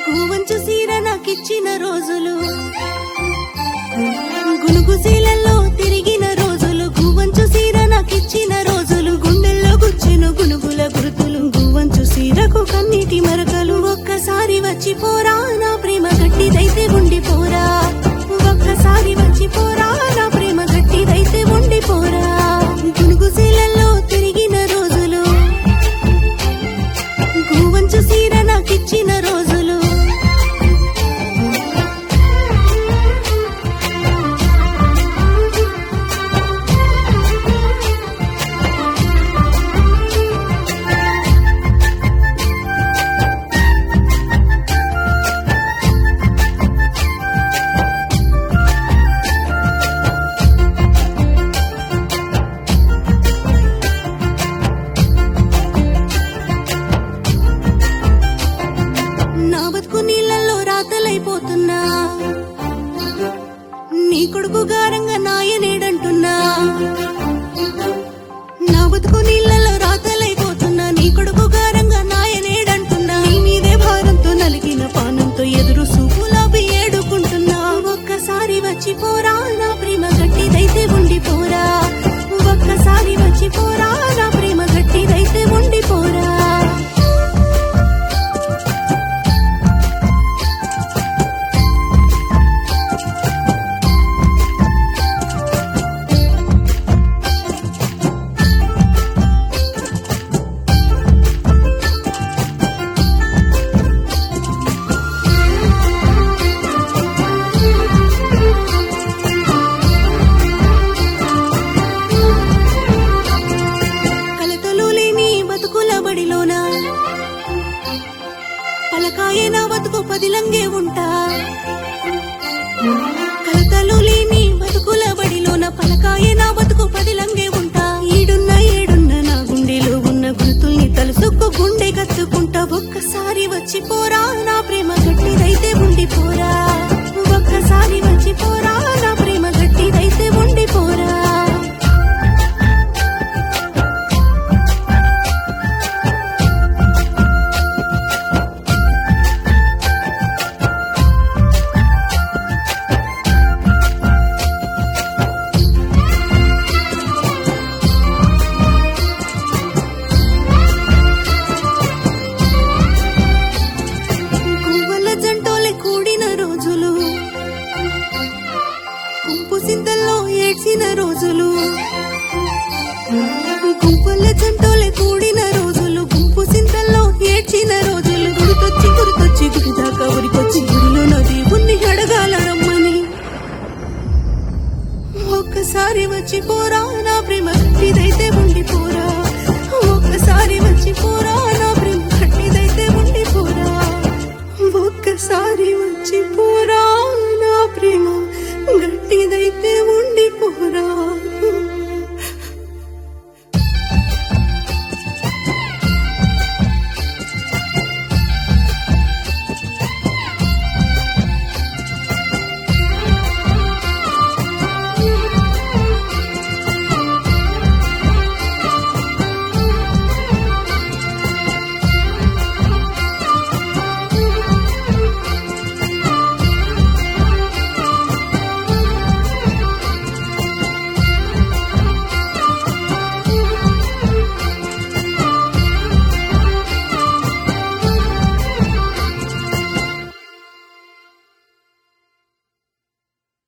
గువంచు సీర నాకిచ్చిన రోజులు గునుగుసీలల్లో తిరిగిన రోజులు గువంచు సీర నాకిచ్చిన రోజులు గుండెల్లో గుచ్చెను గునుగుల గుర్తులు గువంచు సీరకు కన్నీటి మరకలు ఒక్కసారి వచ్చిపోరా నా ప్రేమ గట్టిదైతే ఉండిపోరా ఒక్కసారి వచ్చిపోరా నా ప్రేమ గట్టిదైతే ఉండిపోరా గునుగుసీలల్లో తిరిగిన రోజులు గువంచు సీర నాకిచ్చిన రోజులు నా బతుకు నీళ్ళల్లో రాతలైపోతున్నా నీ కొడుకు గారంగా నాయనేడంటున్నా నా బతుకు నీళ్ళల్లో రాతలైపోతున్నా నీ కొడుకు గారంగా నాయనేడంటున్నా నీ మీదే భారంతో నలిగిన పానంతో ఎదురు సూపులాపి ఏడుకుంటున్నా ఒక్కసారి వచ్చిపోరా నా ప్రేమ గట్టిదైతే ఉండిపోరా ఒక్కసారి వచ్చిపోరా నా ప్రేమ గట్టిదైతే ఉండిపోరా పలకాయే నా బతుకు పదిలంగే ఉంటా కలతలు లేని బతుకుల బడిలోన పలకాయే నా బతుకు పదిలంగే ఉంటా ఏడున్న నా గుండెలో ఉన్న గుర్తుల్ని తలుసుకు గుండె కత్తుకుంటా ఒక్కసారి వచ్చిపోరా నా ప్రేమ గట్టిదైతే ఉండిపోరా ఒక్కసారి వచ్చిపోరా నా ప్రేమ గట్టిదైతే ఉండిపోరా గుంపు సింతల్లో ఏడ్చిన రోజులు గుంపుల జంటోలే కూడిన రోజులు గుంపు సింతల్లో ఏడ్చిన రోజులు గుర్తొచ్చి గుడిదాకా ఉరికొచ్చి గుడిలో నది ఉన్ని అడగాల రమ్మని ఒక్కసారి వచ్చిపోరా నా ప్రేమ గట్టిదైతే ఉండిపోరా